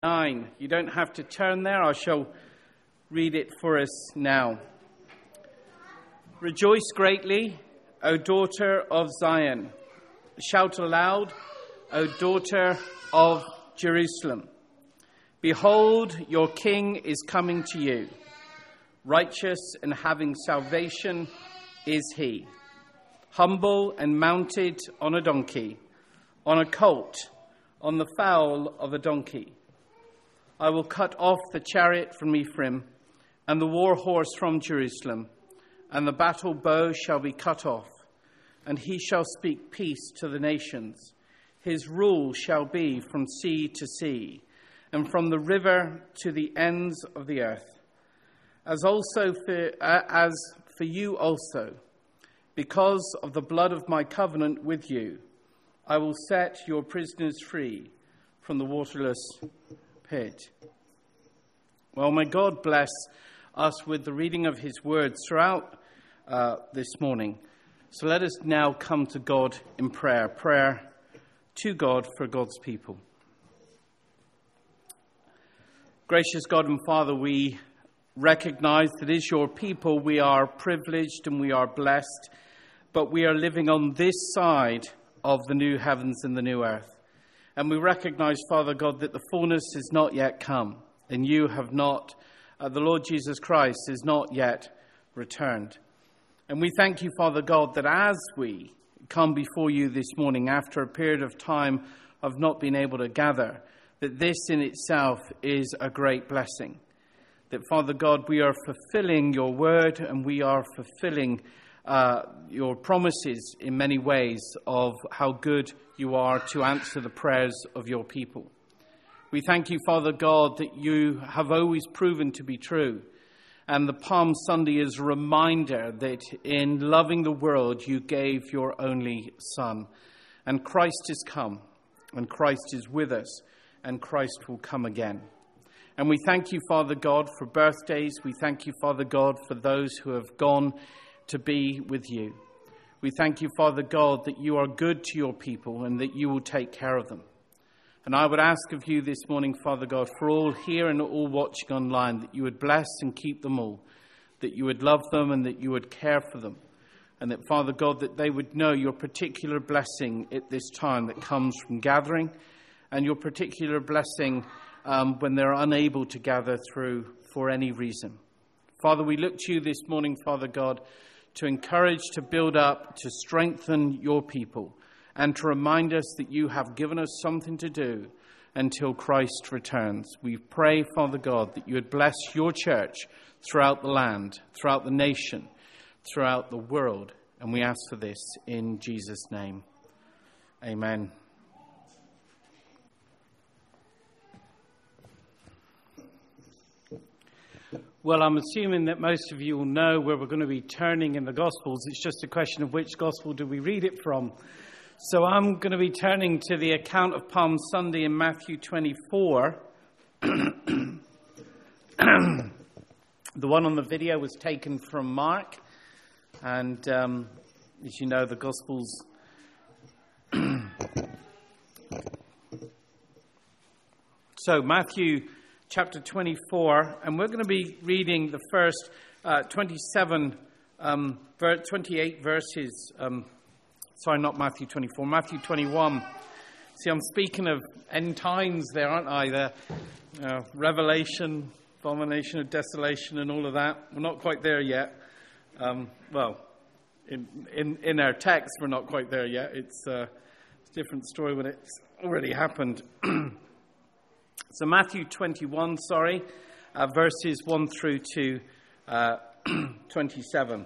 9. You don't have to turn there. I shall read it for us now. Rejoice greatly, O daughter of Zion. Shout aloud, O daughter of Jerusalem. Behold, your king is coming to you. Righteous and having salvation is he. Humble and mounted on a donkey, on a colt, on the foal of a donkey. I will cut off the chariot from Ephraim, and the war horse from Jerusalem, and the battle bow shall be cut off, and he shall speak peace to the nations. His rule shall be from sea to sea, and from the river to the ends of the earth. As for you also, because of the blood of my covenant with you, I will set your prisoners free from the waterless pit. Well, may God bless us with the reading of his words throughout this morning. So let us now come to God in prayer. Prayer to God for God's people. Gracious God and Father, we recognize that as your people we are privileged and we are blessed, but we are living on this side of the new heavens and the new earth. And we recognize, Father God, that the fullness has not yet come, and you have not, the Lord Jesus Christ has not yet returned. And we thank you, Father God, that as we come before you this morning after a period of time of not being able to gather, that this in itself is a great blessing. That, Father God, we are fulfilling your word and we are fulfilling your promises in many ways of how good you are to answer the prayers of your people. We thank you, Father God, that you have always proven to be true. And the Palm Sunday is a reminder that in loving the world, you gave your only Son. And Christ has come, and Christ is with us, and Christ will come again. And we thank you, Father God, for birthdays. We thank you, Father God, for those who have gone to be with you. We thank you, Father God, that you are good to your people and that you will take care of them. And I would ask of you this morning, Father God, for all here and all watching online, that you would bless and keep them all, that you would love them and that you would care for them. And that, Father God, that they would know your particular blessing at this time that comes from gathering, and your particular blessing when they're unable to gather through for any reason. Father, we look to you this morning, Father God, to encourage, to build up, to strengthen your people, and to remind us that you have given us something to do until Christ returns. We pray, Father God, that you would bless your church throughout the land, throughout the nation, throughout the world. And we ask for this in Jesus' name. Amen. Well, I'm assuming that most of you will know where we're going to be turning in the Gospels. It's just a question of which Gospel do we read it from. So I'm going to be turning to the account of Palm Sunday in Matthew 24. The one on the video was taken from Mark. And as you know, the Gospels... So Matthew chapter 24, and we're going to be reading the first 28 verses. Sorry, not Matthew 24, Matthew 21. See, I'm speaking of end times there, aren't I? The Revelation, abomination of desolation and all of that. We're not quite there yet. In our text, we're not quite there yet. It's a different story when it's already happened. So Matthew 21, verses 1 through to 27.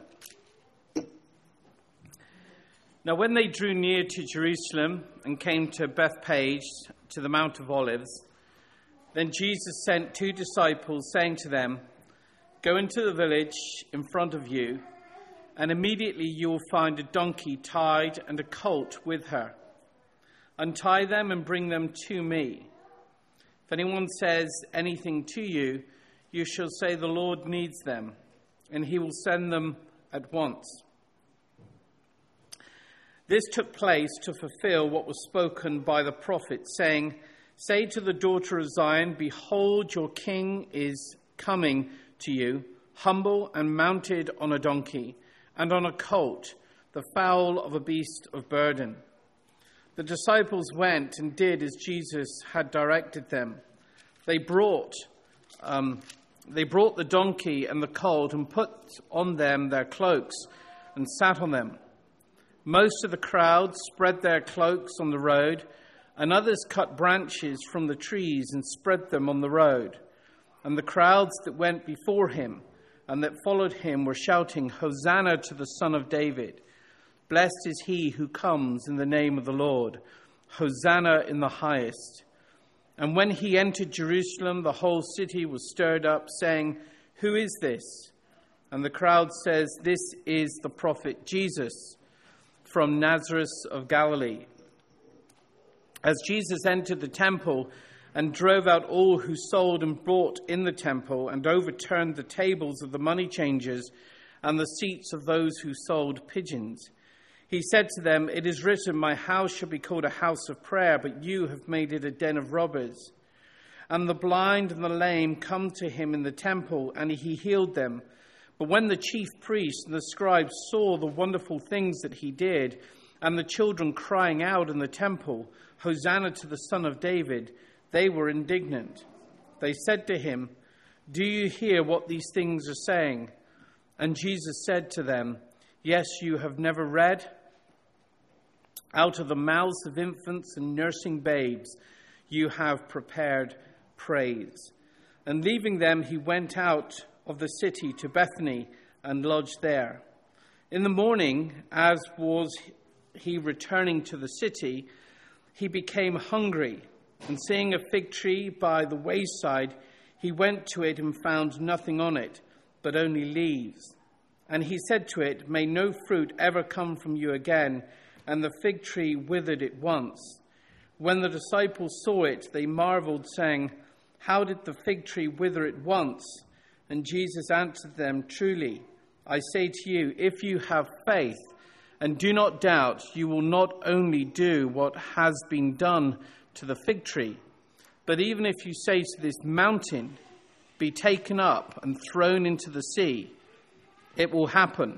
Now when they drew near to Jerusalem and came to Bethphage, to the Mount of Olives, then Jesus sent 2 disciples, saying to them, "Go into the village in front of you, and immediately you will find a donkey tied and a colt with her. Untie them and bring them to me. If anyone says anything to you, you shall say the Lord needs them, and he will send them at once." This took place to fulfill what was spoken by the prophet, saying, Say to the daughter of Zion, behold, your king is coming to you, humble and mounted on a donkey, and on a colt, the foal of a beast of burden. The disciples went and did as Jesus had directed them. They brought the donkey and the colt and put on them their cloaks and sat on them. Most of the crowd spread their cloaks on the road, and others cut branches from the trees and spread them on the road. And the crowds that went before him and that followed him were shouting, Hosanna to the Son of David. Blessed is he who comes in the name of the Lord. Hosanna in the highest. And when he entered Jerusalem, the whole city was stirred up, saying, Who is this? And the crowd says, This is the prophet Jesus from Nazareth of Galilee. As Jesus entered the temple and drove out all who sold and bought in the temple, and overturned the tables of the money changers and the seats of those who sold pigeons, he said to them, It is written, my house shall be called a house of prayer, but you have made it a den of robbers. And the blind and the lame come to him in the temple, and he healed them. But when the chief priests and the scribes saw the wonderful things that he did, and the children crying out in the temple, Hosanna to the Son of David, they were indignant. They said to him, Do you hear what these things are saying? And Jesus said to them, Yes, you have never read? Out of the mouths of infants and nursing babes, you have prepared praise. And leaving them, he went out of the city to Bethany and lodged there. In the morning, as was he returning to the city, he became hungry, and seeing a fig tree by the wayside, he went to it and found nothing on it, but only leaves. And he said to it, May no fruit ever come from you again. And the fig tree withered at once. When the disciples saw it, they marveled, saying, How did the fig tree wither at once? And Jesus answered them, Truly, I say to you, if you have faith and do not doubt, you will not only do what has been done to the fig tree, but even if you say to this mountain, Be taken up and thrown into the sea, it will happen.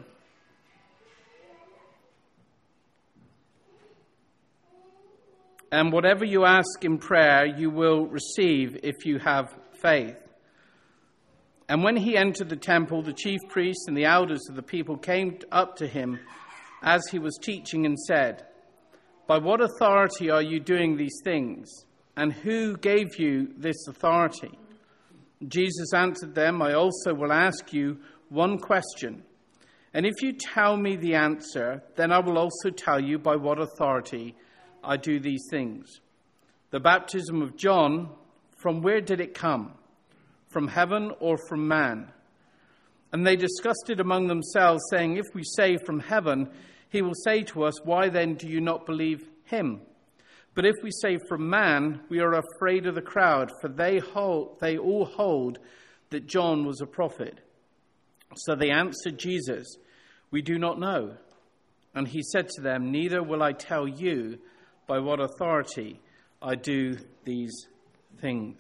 And whatever you ask in prayer, you will receive if you have faith. And when he entered the temple, the chief priests and the elders of the people came up to him as he was teaching and said, By what authority are you doing these things? And who gave you this authority? Jesus answered them, I also will ask you one question. And if you tell me the answer, then I will also tell you by what authority I do these things. The baptism of John, from where did it come? From heaven or from man? And they discussed it among themselves, saying, If we say from heaven, he will say to us, Why then do you not believe him? But if we say from man, we are afraid of the crowd, for they all hold that John was a prophet. So they answered Jesus, We do not know. And he said to them, Neither will I tell you by what authority I do these things.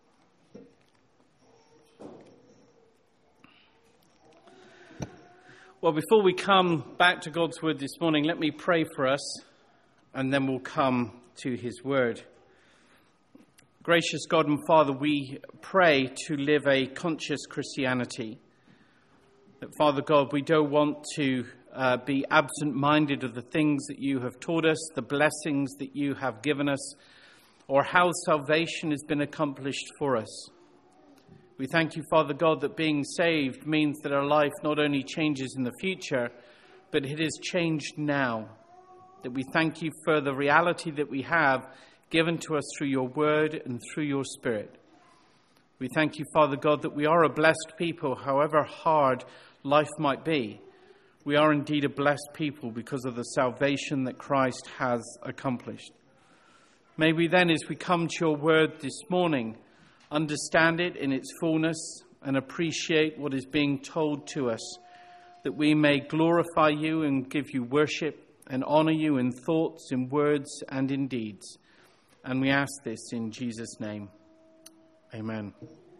Well, before we come back to God's word this morning, let me pray for us, and then we'll come to his word. Gracious God and Father, we pray to live a conscious Christianity. That, Father God, we don't want to be absent-minded of the things that you have taught us, the blessings that you have given us, or how salvation has been accomplished for us. We thank you, Father God, that being saved means that our life not only changes in the future, but it is changed now. That we thank you for the reality that we have given to us through your word and through your Spirit. We thank you, Father God, that we are a blessed people, however hard life might be. We are indeed a blessed people because of the salvation that Christ has accomplished. May we then, as we come to your word this morning, understand it in its fullness and appreciate what is being told to us, that we may glorify you and give you worship and honor you in thoughts, in words, and in deeds. And we ask this in Jesus' name. Amen.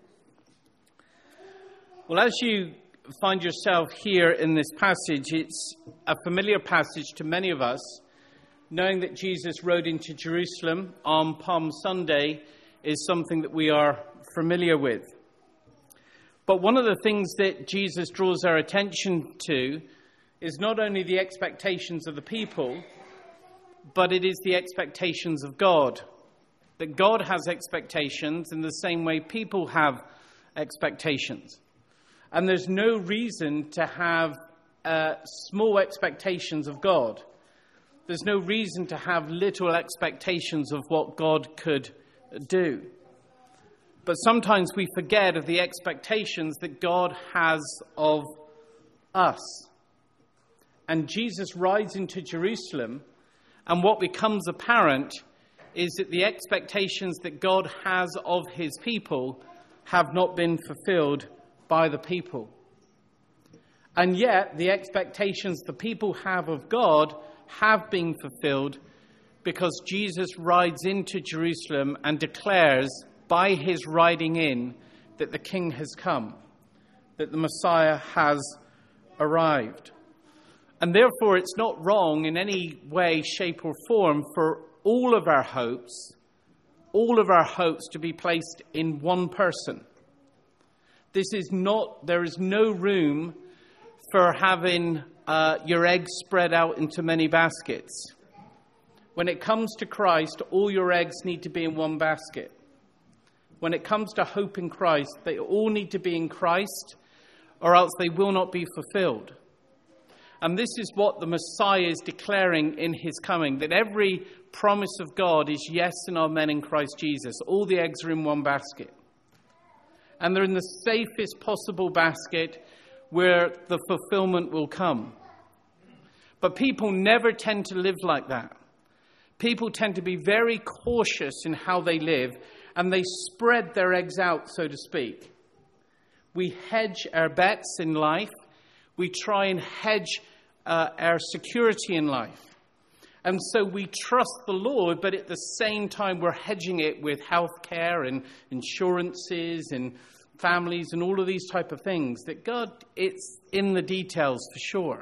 Well, as you find yourself here in this passage, it's a familiar passage to many of us. Knowing that Jesus rode into Jerusalem on Palm Sunday is something that we are familiar with. But one of the things that Jesus draws our attention to is not only the expectations of the people, but it is the expectations of God. That God has expectations in the same way people have expectations. And there's no reason to have small expectations of God. There's no reason to have little expectations of what God could do. But sometimes we forget of the expectations that God has of us. And Jesus rides into Jerusalem, and what becomes apparent is that the expectations that God has of his people have not been fulfilled by the people. And yet, the expectations the people have of God have been fulfilled because Jesus rides into Jerusalem and declares by his riding in that the King has come, that the Messiah has arrived. And therefore, it's not wrong in any way, shape or form for all of our hopes to be placed in one person. There is no room for having your eggs spread out into many baskets. When it comes to Christ, all your eggs need to be in one basket. When it comes to hope in Christ, they all need to be in Christ, or else they will not be fulfilled. And this is what the Messiah is declaring in his coming, that every promise of God is yes and amen in Christ Jesus. All the eggs are in one basket. And they're in the safest possible basket where the fulfillment will come. But people never tend to live like that. People tend to be very cautious in how they live, and they spread their eggs out, so to speak. We hedge our bets in life. We try and hedge our security in life. And so we trust the Lord, but at the same time we're hedging it with healthcare and insurances and families and all of these type of things. That God, it's in the details for sure.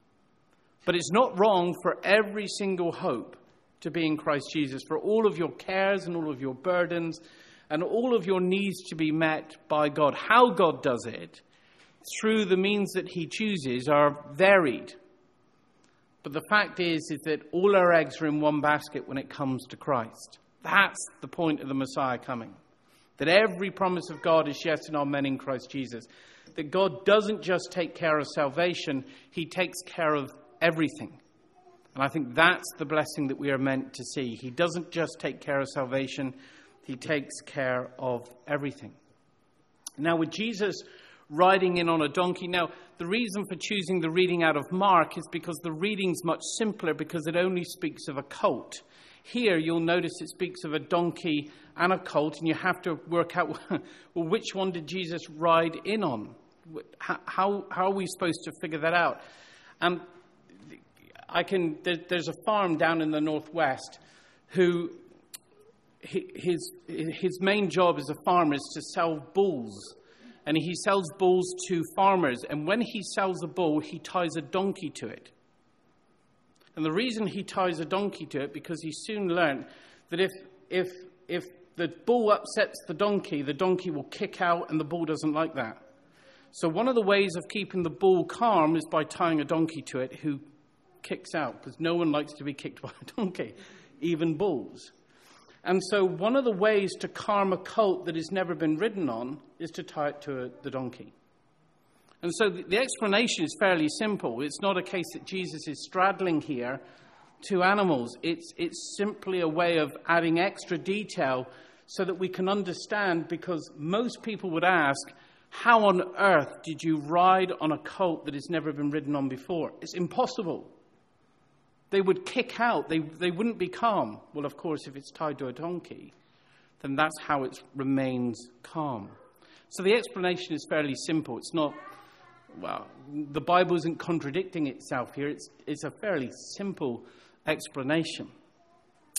But it's not wrong for every single hope to be in Christ Jesus, for all of your cares and all of your burdens and all of your needs to be met by God. How God does it, through the means that he chooses, are varied. But the fact is that all our eggs are in one basket when it comes to Christ. That's the point of the Messiah coming. That every promise of God is yes and amen in Christ Jesus. That God doesn't just take care of salvation, he takes care of everything. And I think that's the blessing that we are meant to see. He doesn't just take care of salvation, he takes care of everything. Now, with Jesus riding in on a donkey, now the reason for choosing the reading out of Mark is because the reading's much simpler, because it only speaks of a colt. Here, you'll notice it speaks of a donkey and a colt, and you have to work out, well, which one did Jesus ride in on? How are we supposed to figure that out? There's a farm down in the northwest who his main job as a farmer is to sell bulls. And he sells bulls to farmers. And when he sells a bull, he ties a donkey to it. And the reason he ties a donkey to it, because he soon learned that if the bull upsets the donkey will kick out, and the bull doesn't like that. So one of the ways of keeping the bull calm is by tying a donkey to it who kicks out, because no one likes to be kicked by a donkey, even bulls. And so one of the ways to calm a colt that has never been ridden on is to tie it to the donkey. And so the explanation is fairly simple. It's not a case that Jesus is straddling here two animals. It's simply a way of adding extra detail so that we can understand, because most people would ask, how on earth did you ride on a colt that has never been ridden on before? It's impossible. They would kick out. They wouldn't be calm. Well, of course, if it's tied to a donkey, then that's how it remains calm. So the explanation is fairly simple. It's not, well, the Bible isn't contradicting itself here. It's a fairly simple explanation.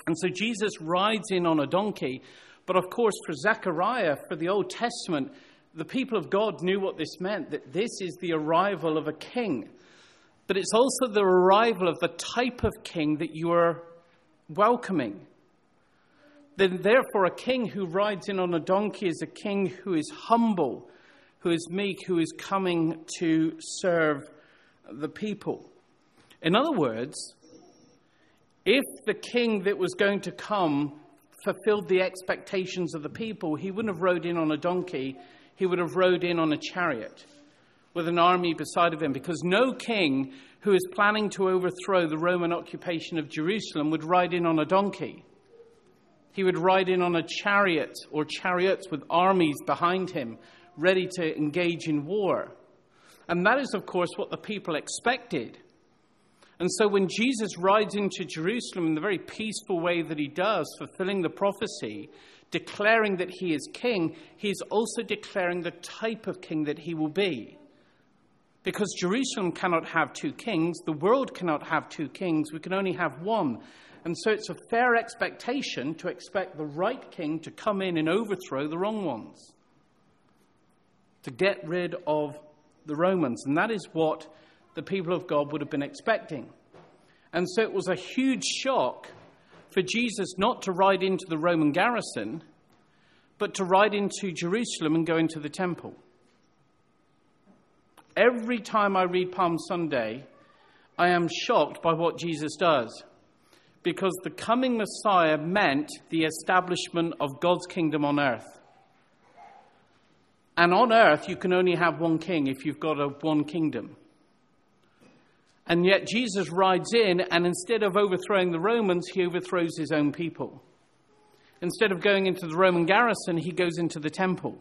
And so Jesus rides in on a donkey. But of course, for Zechariah, for the Old Testament, the people of God knew what this meant, that this is the arrival of a king. But it's also the arrival of the type of king that you are welcoming. Then therefore, a king who rides in on a donkey is a king who is humble, who is meek, who is coming to serve the people. In other words, if the king that was going to come fulfilled the expectations of the people, he wouldn't have rode in on a donkey, he would have rode in on a chariot with an army beside of him, because no king who is planning to overthrow the Roman occupation of Jerusalem would ride in on a donkey. He would ride in on a chariot or chariots with armies behind him, ready to engage in war. And that is, of course, what the people expected. And so when Jesus rides into Jerusalem in the very peaceful way that he does, fulfilling the prophecy, declaring that he is king, he is also declaring the type of king that he will be. Because Jerusalem cannot have two kings, the world cannot have two kings, we can only have one. And so it's a fair expectation to expect the right king to come in and overthrow the wrong ones, to get rid of the Romans. And that is what the people of God would have been expecting. And so it was a huge shock for Jesus not to ride into the Roman garrison, but to ride into Jerusalem and go into the temple. Every time I read Palm Sunday, I am shocked by what Jesus does, because the coming Messiah meant the establishment of God's kingdom on earth. And on earth, you can only have one king if you've got one kingdom. And yet Jesus rides in, and instead of overthrowing the Romans, he overthrows his own people. Instead of going into the Roman garrison, he goes into the temple.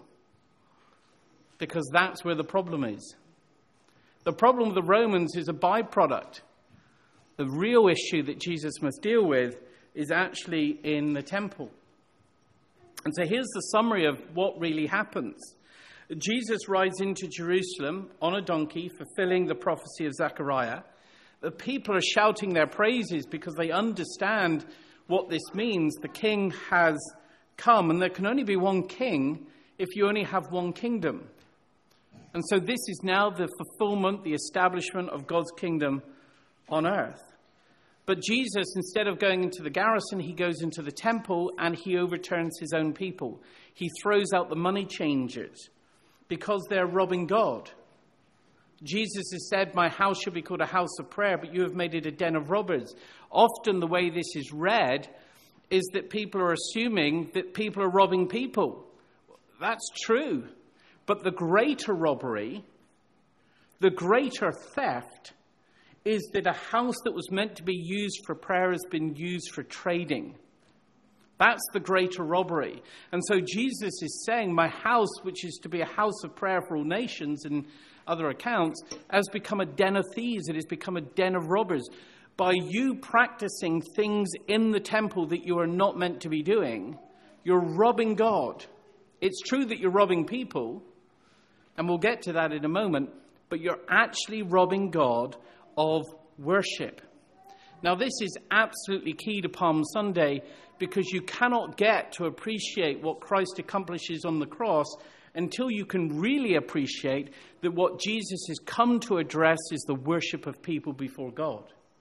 Because that's where the problem is. The problem with the Romans is a byproduct. The real issue that Jesus must deal with is actually in the temple. And so here's the summary of what really happens. Jesus rides into Jerusalem on a donkey, fulfilling the prophecy of Zechariah. The people are shouting their praises because they understand what this means. The king has come, and there can only be one king if you only have one kingdom. And so this is now the fulfillment, the establishment of God's kingdom on earth. But Jesus, instead of going into the garrison, he goes into the temple and he overturns his own people. He throws out the money changers because they're robbing God. Jesus has said, "My house shall be called a house of prayer, but you have made it a den of robbers." Often the way this is read is that people are assuming that people are robbing people. That's true. But the greater robbery, the greater theft, is that a house that was meant to be used for prayer has been used for trading. That's the greater robbery. And so Jesus is saying, my house, which is to be a house of prayer for all nations and other accounts, has become a den of thieves. It has become a den of robbers. By you practicing things in the temple that you are not meant to be doing, you're robbing God. It's true that you're robbing people, and we'll get to that in a moment, but you're actually robbing God of worship. Now, this is absolutely key to Palm Sunday, because you cannot get to appreciate what Christ accomplishes on the cross until you can really appreciate that what Jesus has come to address is the worship of people before God.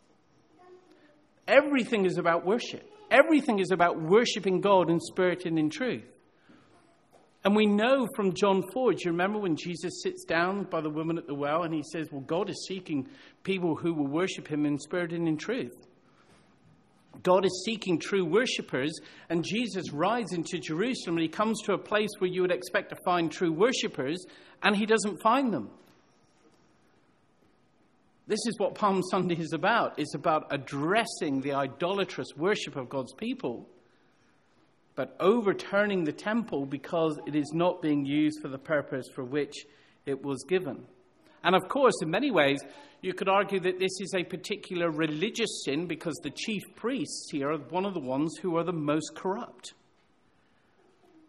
Everything is about worship. Everything is about worshiping God in spirit and in truth. And we know from John 4, do you remember when Jesus sits down by the woman at the well and he says, well, God is seeking people who will worship him in spirit and in truth. God is seeking true worshippers, and Jesus rides into Jerusalem and he comes to a place where you would expect to find true worshippers, and he doesn't find them. This is what Palm Sunday is about. It's about addressing the idolatrous worship of God's people, but overturning the temple because it is not being used for the purpose for which it was given. And of course, in many ways, you could argue that this is a particular religious sin because the chief priests here are one of the ones who are the most corrupt.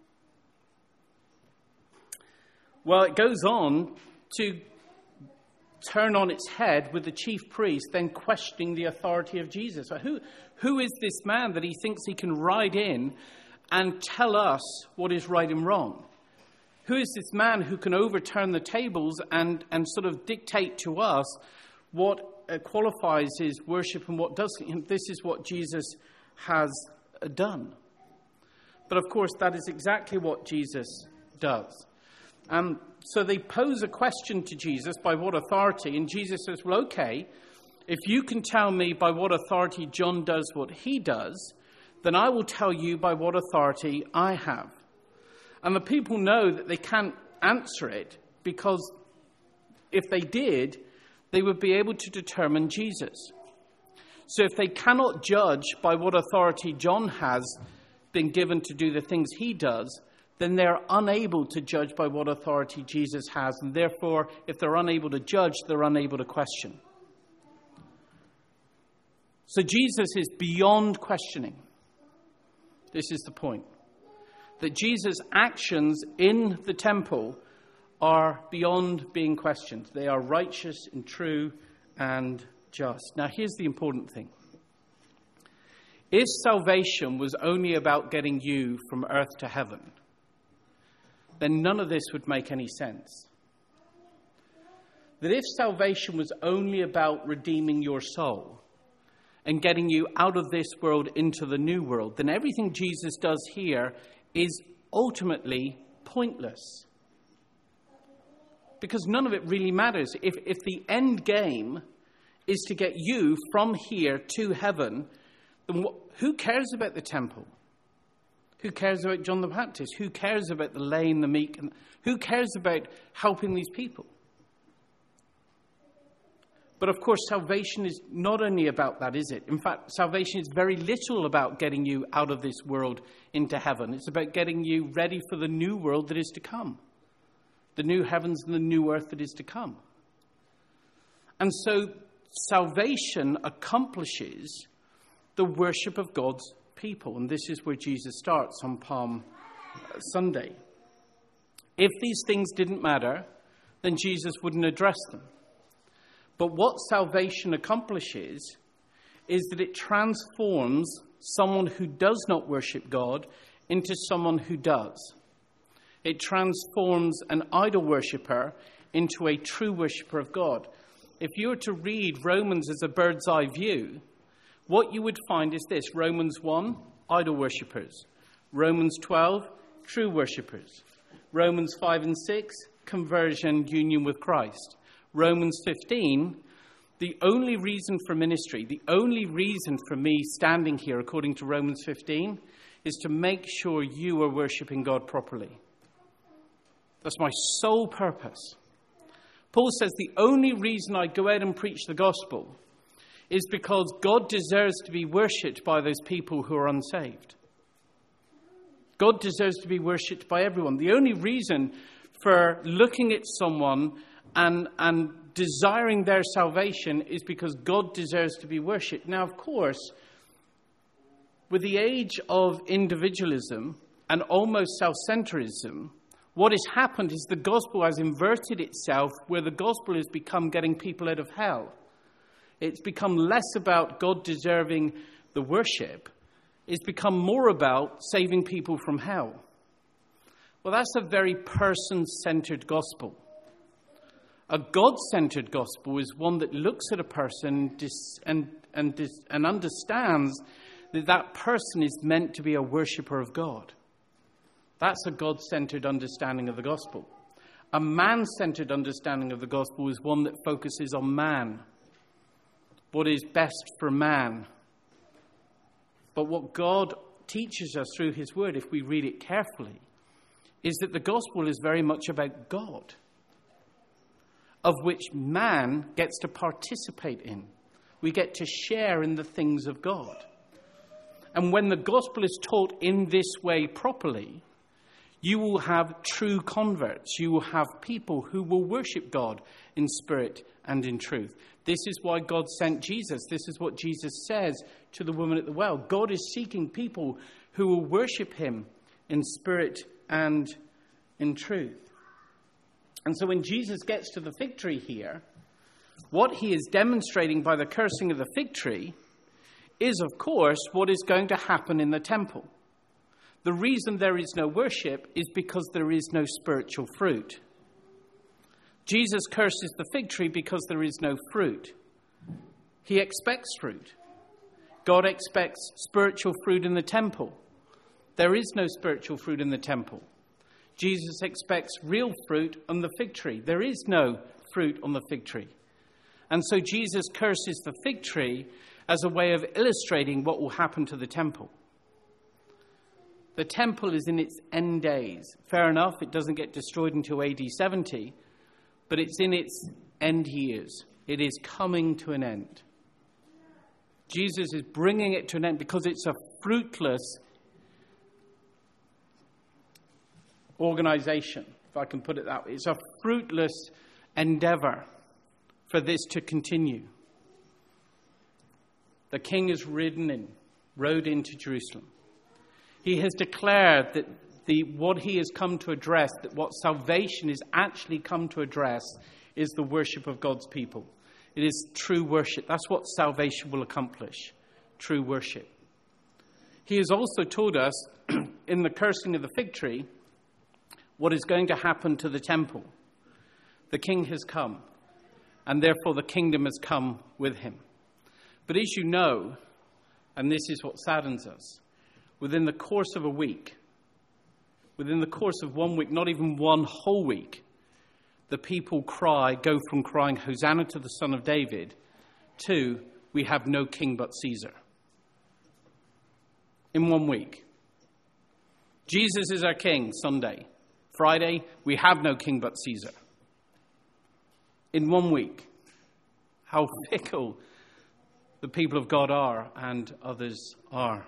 Well, it goes on to turn on its head with the chief priest then questioning the authority of Jesus. Who is this man that he thinks he can ride in and tell us what is right and wrong? Who is this man who can overturn the tables and sort of dictate to us what qualifies his worship and what doesn't? This is what Jesus has done. But of course, that is exactly what Jesus does. So they pose a question to Jesus, by what authority? And Jesus says, well, okay, if you can tell me by what authority John does what he does, then I will tell you by what authority I have. And the people know that they can't answer it, because if they did, they would be able to determine Jesus. So if they cannot judge by what authority John has been given to do the things he does, then they're unable to judge by what authority Jesus has. And therefore, if they're unable to judge, they're unable to question. So Jesus is beyond questioning. This is the point. That Jesus' actions in the temple are beyond being questioned. They are righteous and true and just. Now, here's the important thing. If salvation was only about getting you from earth to heaven, then none of this would make any sense. That if salvation was only about redeeming your soul and getting you out of this world into the new world, then everything Jesus does here is ultimately pointless. Because none of it really matters. If the end game is to get you from here to heaven, then who cares about the temple? Who cares about John the Baptist? Who cares about the lame, the meek? And who cares about helping these people? But of course, salvation is not only about that, is it? In fact, salvation is very little about getting you out of this world into heaven. It's about getting you ready for the new world that is to come. The new heavens and the new earth that is to come. And so salvation accomplishes the worship of God's people. And this is where Jesus starts on Palm Sunday. If these things didn't matter, then Jesus wouldn't address them. But what salvation accomplishes is that it transforms someone who does not worship God into someone who does. It transforms an idol worshipper into a true worshipper of God. If you were to read Romans as a bird's eye view, what you would find is this: Romans 1, idol worshippers. Romans 12, true worshippers. Romans 5 and 6, conversion, union with Christ. Romans 15, the only reason for ministry, the only reason for me standing here, according to Romans 15, is to make sure you are worshipping God properly. That's my sole purpose. Paul says the only reason I go out and preach the gospel is because God deserves to be worshipped by those people who are unsaved. God deserves to be worshipped by everyone. The only reason for looking at someone and desiring their salvation is because God deserves to be worshipped. Now, of course, with the age of individualism and almost self-centerism, what has happened is the gospel has inverted itself, where the gospel has become getting people out of hell. It's become less about God deserving the worship. It's become more about saving people from hell. Well, that's a very person-centered gospel. A God-centered gospel is one that looks at a person and understands that that person is meant to be a worshipper of God. That's a God-centered understanding of the gospel. A man-centered understanding of the gospel is one that focuses on man, what is best for man. But what God teaches us through his word, if we read it carefully, is that the gospel is very much about God, of which man gets to participate in. We get to share in the things of God. And when the gospel is taught in this way properly, you will have true converts. You will have people who will worship God in spirit and in truth. This is why God sent Jesus. This is what Jesus says to the woman at the well. God is seeking people who will worship him in spirit and in truth. And so when Jesus gets to the fig tree here, What he is demonstrating by the cursing of the fig tree is, of course, what is going to happen in the temple. The reason there is no worship is because there is no spiritual fruit. Jesus curses the fig tree because there is no fruit. He expects fruit. God expects spiritual fruit in the temple. There is no spiritual fruit in the temple. Jesus expects real fruit on the fig tree. There is no fruit on the fig tree. And so Jesus curses the fig tree as a way of illustrating what will happen to the temple. The temple is in its end days. Fair enough, it doesn't get destroyed until AD 70, but it's in its end years. It is coming to an end. Jesus is bringing it to an end because it's a fruitless organization, if I can put it that way. It's a fruitless endeavor for this to continue. The king has rode into Jerusalem. He has declared that what he has come to address, that what salvation is actually come to address, is the worship of God's people. It is true worship. That's what salvation will accomplish, true worship. He has also told us in the cursing of the fig tree what is going to happen to the temple. The king has come, and therefore the kingdom has come with him. But as you know, and this is what saddens us, within the course of a week, within the course of 1 week, not even one whole week, the people go from crying, Hosanna to the Son of David, to, we have no king but Caesar. In 1 week. Jesus is our king, Sunday. Friday, we have no king but Caesar. In 1 week. How fickle the people of God are and others are.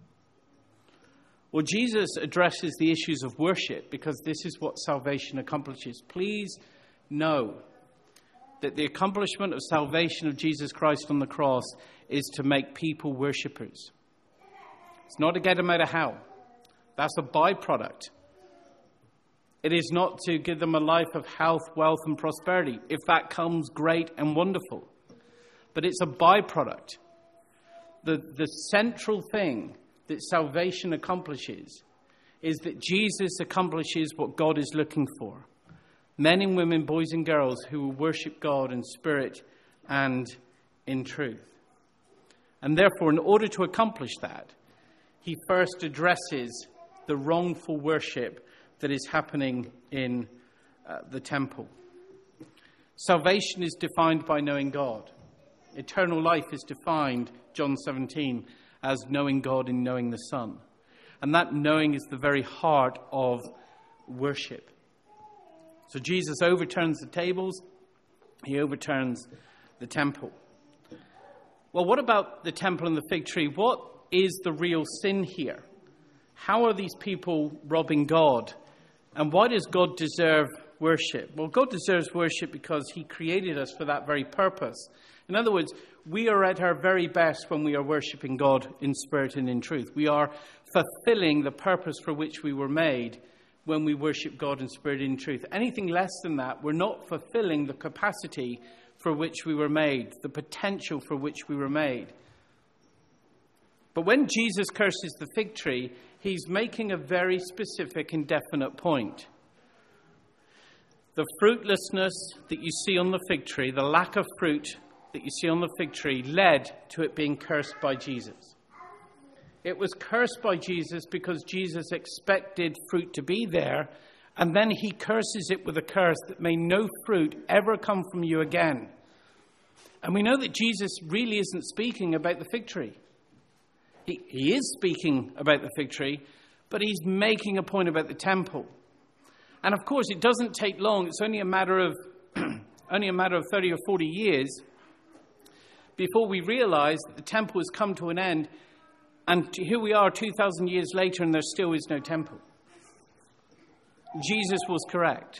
Well, Jesus addresses the issues of worship because this is what salvation accomplishes. Please know that the accomplishment of salvation of Jesus Christ on the cross is to make people worshippers. It's not to get them out of hell. That's a byproduct. It is not to give them a life of health, wealth, and prosperity. If that comes, great and wonderful. But it's a byproduct. The central thing that salvation accomplishes is that Jesus accomplishes what God is looking for. Men and women, boys and girls who will worship God in spirit and in truth. And therefore, in order to accomplish that, he first addresses the wrongful worship that is happening in the temple. Salvation is defined by knowing God. Eternal life is defined, John 17, as knowing God and knowing the Son. And that knowing is the very heart of worship. So Jesus overturns the tables. He overturns the temple. Well, what about the temple and the fig tree? What is the real sin here? How are these people robbing God? And why does God deserve worship? Well, God deserves worship because he created us for that very purpose. In other words, we are at our very best when we are worshipping God in spirit and in truth. We are fulfilling the purpose for which we were made when we worship God in spirit and in truth. Anything less than that, we're not fulfilling the capacity for which we were made, the potential for which we were made. But when Jesus curses the fig tree, he's making a very specific and definite point. The fruitlessness that you see on the fig tree, the lack of fruit that you see on the fig tree, led to it being cursed by Jesus. It was cursed by Jesus because Jesus expected fruit to be there, and then he curses it with a curse that may no fruit ever come from you again. And we know that Jesus really isn't speaking about the fig tree. He is speaking about the fig tree, but he's making a point about the temple. And of course, it doesn't take long. It's only a matter of 30 or 40 years before we realize that the temple has come to an end. And here we are 2,000 years later, and there still is no temple. Jesus was correct.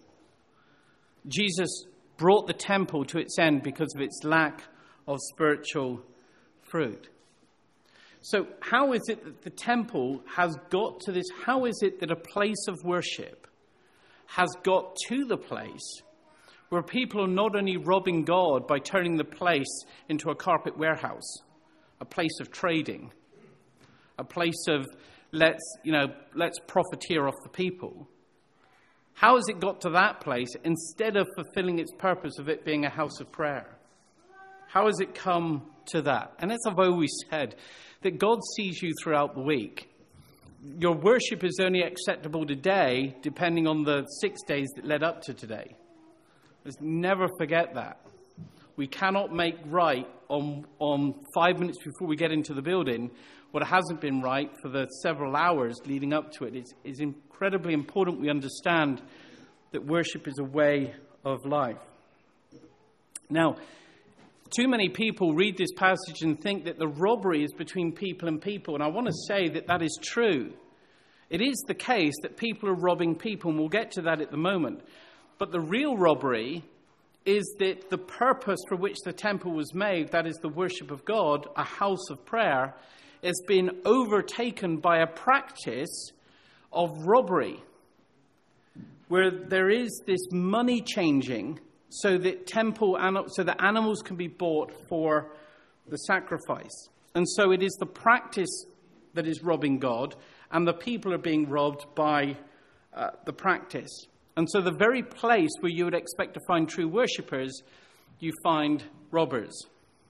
Jesus brought the temple to its end because of its lack of spiritual fruit. So how is it that the temple has got to this? How is it that a place of worship has got to the place where people are not only robbing God by turning the place into a carpet warehouse, a place of trading, a place of let's profiteer off the people. How has it got to that place instead of fulfilling its purpose of it being a house of prayer? How has it come to that? And as I've always said, that God sees you throughout the week. Your worship is only acceptable today depending on the 6 days that led up to today. Let's never forget that. We cannot make right on 5 minutes before we get into the building what hasn't been right for the several hours leading up to it. It's incredibly important we understand that worship is a way of life. Now, too many people read this passage and think that the robbery is between people and people, and I want to say that that is true. It is the case that people are robbing people, and we'll get to that at the moment. But the real robbery is that the purpose for which the temple was made, that is the worship of God, a house of prayer, has been overtaken by a practice of robbery, where there is this money changing so that animals can be bought for the sacrifice. And so it is the practice that is robbing God, and the people are being robbed by the practice. And so the very place where you would expect to find true worshippers, you find robbers.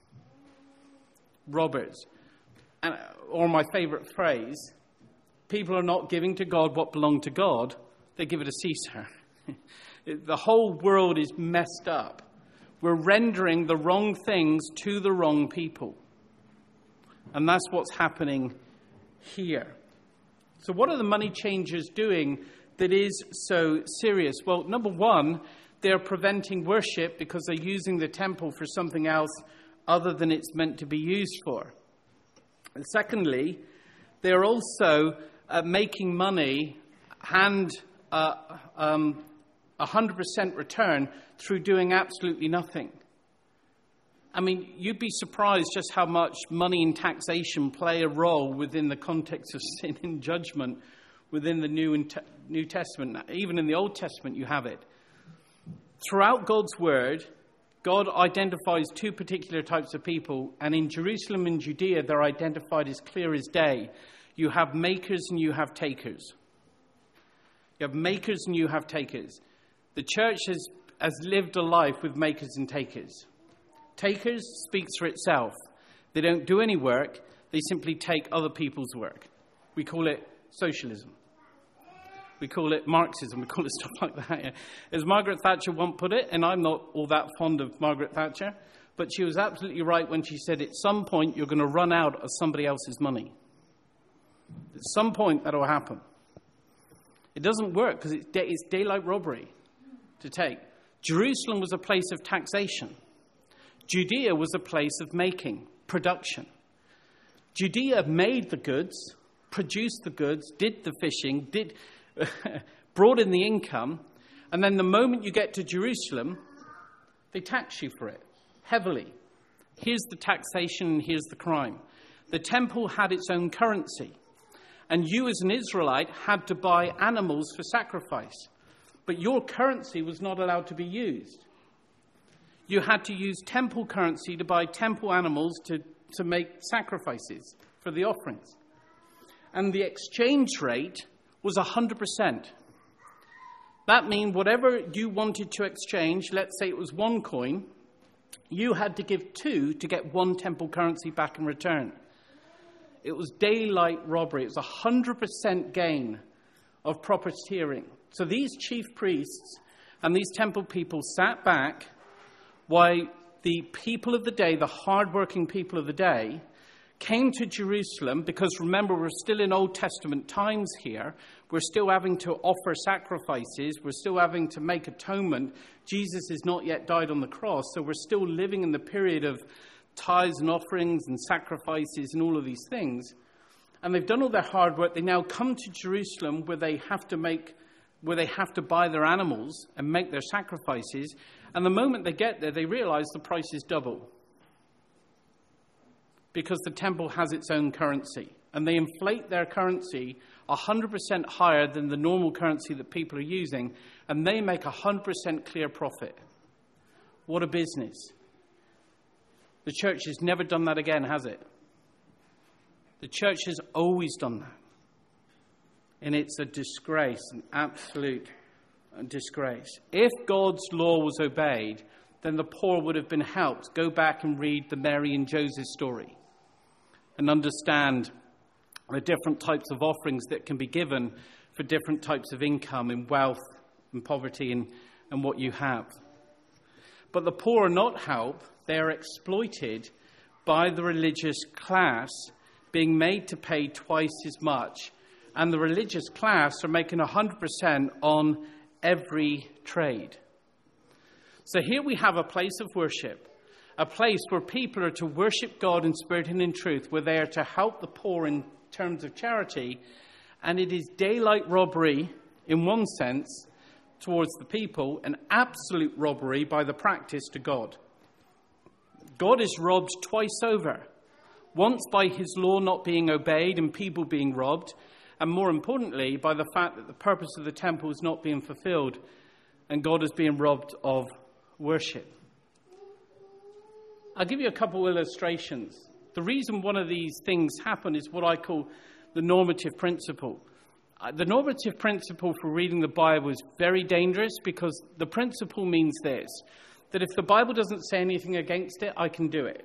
Robbers. Or my favourite phrase, people are not giving to God what belonged to God, they give it to Caesar. The whole world is messed up. We're rendering the wrong things to the wrong people. And that's what's happening here. So what are the money changers doing that is so serious? Well, number one, they're preventing worship because they're using the temple for something else other than it's meant to be used for. And secondly, they're also making money and 100% return through doing absolutely nothing. I mean, you'd be surprised just how much money and taxation play a role within the context of sin and judgment within the New Testament. Even in the Old Testament, you have it. Throughout God's word, God identifies two particular types of people, and in Jerusalem and Judea, they're identified as clear as day. You have makers and you have takers. You have makers and you have takers. The church has lived a life with makers and takers. Takers speaks for itself. They don't do any work. They simply take other people's work. We call it socialism. We call it Marxism. We call it stuff like that. Yeah. As Margaret Thatcher once put it, and I'm not all that fond of Margaret Thatcher, but she was absolutely right when she said at some point you're going to run out of somebody else's money. At some point that will happen. It doesn't work because it's daylight robbery to take. Jerusalem was a place of taxation. Judea was a place of making, production. Judea made the goods, produced the goods, did the fishing, brought in the income, and then the moment you get to Jerusalem, they tax you for it heavily. Here's the taxation and here's the crime. The temple had its own currency, and you as an Israelite had to buy animals for sacrifice, but your currency was not allowed to be used. You had to use temple currency to buy temple animals to make sacrifices for the offerings. And the exchange rate was 100%. That means whatever you wanted to exchange, let's say it was 1 coin, you had to give 2 to get 1 temple currency back in return. It was daylight robbery. It was 100% gain of profiteering. So these chief priests and these temple people sat back while the people of the day, the hard-working people of the day, came to Jerusalem, because remember, we're still in Old Testament times here. We're still having to offer sacrifices. We're still having to make atonement. Jesus has not yet died on the cross, so we're still living in the period of tithes and offerings and sacrifices and all of these things. And they've done all their hard work. They now come to Jerusalem where they have to buy their animals and make their sacrifices. And the moment they get there, they realize the price is double, because the temple has its own currency. And they inflate their currency 100% higher than the normal currency that people are using, and they make 100% clear profit. What a business. The church has never done that again, has it? The church has always done that. And it's a disgrace, an absolute disgrace. If God's law was obeyed, then the poor would have been helped. Go back and read the Mary and Joseph story and understand the different types of offerings that can be given for different types of income and wealth and poverty and what you have. But the poor are not helped. They are exploited by the religious class, being made to pay twice as much. And the religious class are making 100% on every trade. So here we have a place of worship, a place where people are to worship God in spirit and in truth, where they are to help the poor in terms of charity. And it is daylight robbery, in one sense, towards the people, and absolute robbery by the practice to God. God is robbed twice over. Once by his law not being obeyed and people being robbed, and more importantly, by the fact that the purpose of the temple is not being fulfilled and God is being robbed of worship. I'll give you a couple of illustrations. The reason one of these things happen is what I call the normative principle. The normative principle for reading the Bible is very dangerous because the principle means this, that if the Bible doesn't say anything against it, I can do it.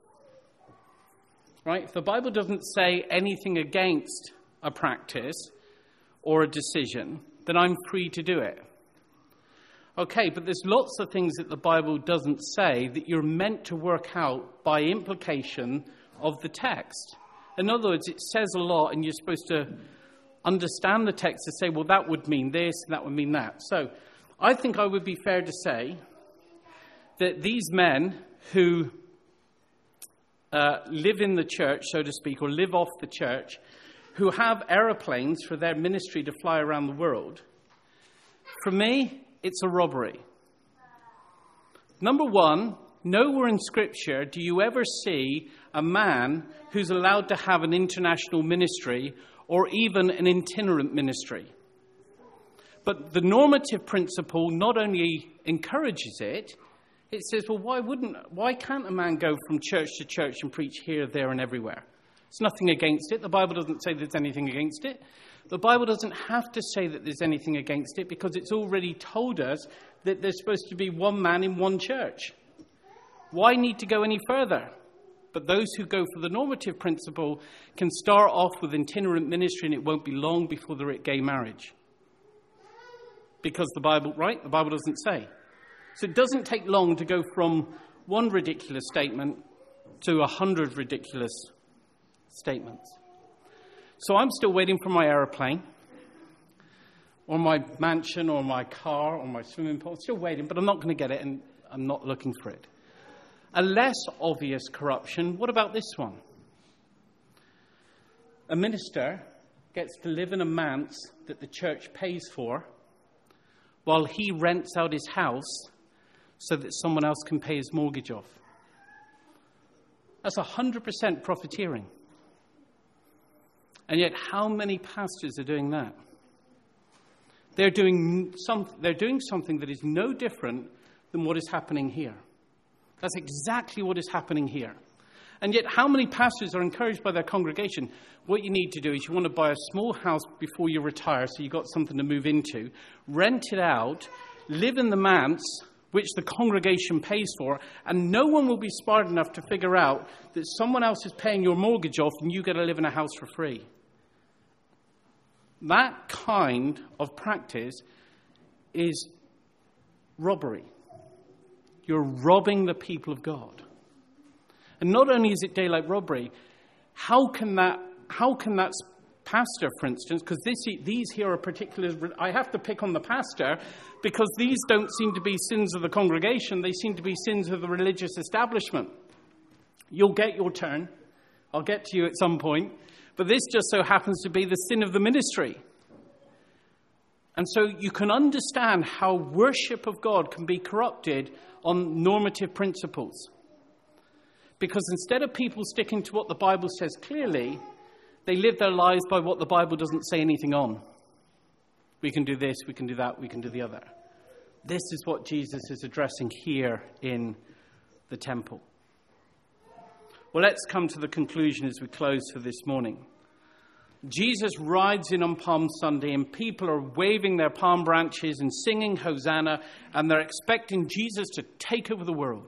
Right? If the Bible doesn't say anything against a practice or a decision, then I'm free to do it. Okay, but there's lots of things that the Bible doesn't say that you're meant to work out by implication of the text. In other words, it says a lot and you're supposed to understand the text to say, well, that would mean this and that would mean that. So I think I would be fair to say that these men who live in the church, so to speak, or live off the church, who have aeroplanes for their ministry to fly around the world, for me, it's a robbery. Number one, nowhere in Scripture do you ever see a man who's allowed to have an international ministry or even an itinerant ministry. But the normative principle not only encourages it, it says, well, why can't a man go from church to church and preach here, there, and everywhere? There's nothing against it. The Bible doesn't say there's anything against it. The Bible doesn't have to say that there's anything against it because it's already told us that there's supposed to be one man in one church. Why need to go any further? But those who go for the normative principle can start off with itinerant ministry and it won't be long before they're at gay marriage. Because the Bible doesn't say. So it doesn't take long to go from one ridiculous statement to 100 ridiculous statements. So I'm still waiting for my aeroplane or my mansion or my car or my swimming pool. I'm still waiting, but I'm not going to get it and I'm not looking for it. A less obvious corruption, what about this one? A minister gets to live in a manse that the church pays for while he rents out his house so that someone else can pay his mortgage off. That's 100% profiteering. And yet, how many pastors are doing that? They're doing something that is no different than what is happening here. That's exactly what is happening here. And yet, how many pastors are encouraged by their congregation? What you need to do is you want to buy a small house before you retire so you've got something to move into, rent it out, live in the manse, which the congregation pays for, and no one will be smart enough to figure out that someone else is paying your mortgage off and you get to live in a house for free. That kind of practice is robbery. You're robbing the people of God. And not only is it daylight robbery, how can that pastor, for instance, because these here are particulars, I have to pick on the pastor because these don't seem to be sins of the congregation, they seem to be sins of the religious establishment. You'll get your turn. I'll get to you at some point. But this just so happens to be the sin of the ministry. And so you can understand how worship of God can be corrupted on normative principles. Because instead of people sticking to what the Bible says clearly, they live their lives by what the Bible doesn't say anything on. We can do this, we can do that, we can do the other. This is what Jesus is addressing here in the temple. Well, let's come to the conclusion as we close for this morning. Jesus rides in on Palm Sunday and people are waving their palm branches and singing Hosanna, and they're expecting Jesus to take over the world.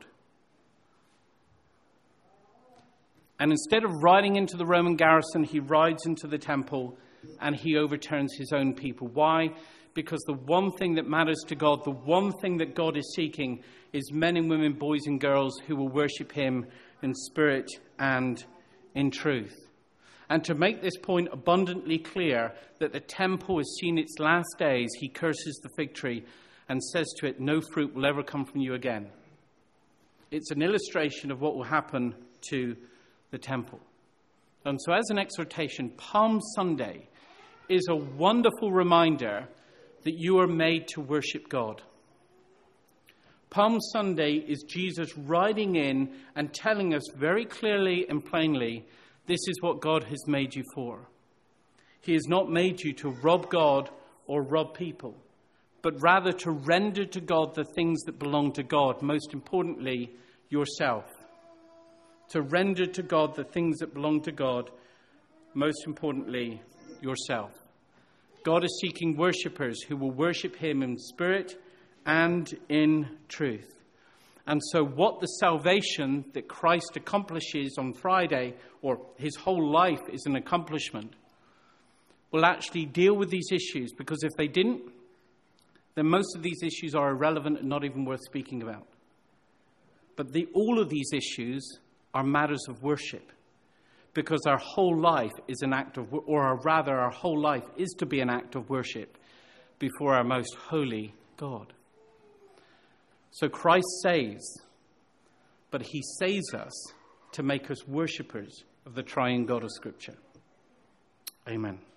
And instead of riding into the Roman garrison, he rides into the temple and he overturns his own people. Why? Because the one thing that matters to God, the one thing that God is seeking, is men and women, boys and girls who will worship him in spirit and in truth. And to make this point abundantly clear, that the temple has seen its last days, he curses the fig tree and says to it, no fruit will ever come from you again. It's an illustration of what will happen to the temple. And so as an exhortation, Palm Sunday is a wonderful reminder that you are made to worship God. Palm Sunday is Jesus riding in and telling us very clearly and plainly, this is what God has made you for. He has not made you to rob God or rob people, but rather to render to God the things that belong to God, most importantly, yourself. To render to God the things that belong to God, most importantly, yourself. God is seeking worshippers who will worship him in spirit and in truth. And so what the salvation that Christ accomplishes on Friday, or his whole life is an accomplishment, will actually deal with these issues. Because if they didn't, then most of these issues are irrelevant and not even worth speaking about. But all of these issues are matters of worship. Because our whole life is an act of, or rather our whole life is to be an act of worship before our most holy God. So Christ saves, but he saves us to make us worshippers of the triune God of Scripture. Amen.